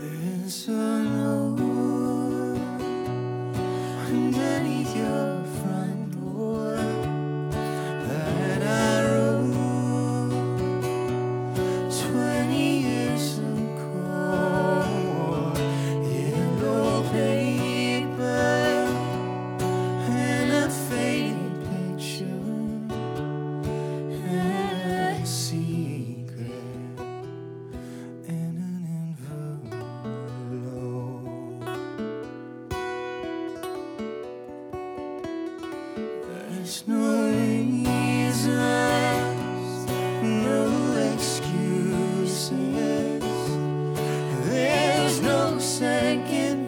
There's a note underneath your front door that I wrote 20 years ago. Yellow paper and a faded picture and a secret in an envelope. There's no reasons, no excuses. There's no second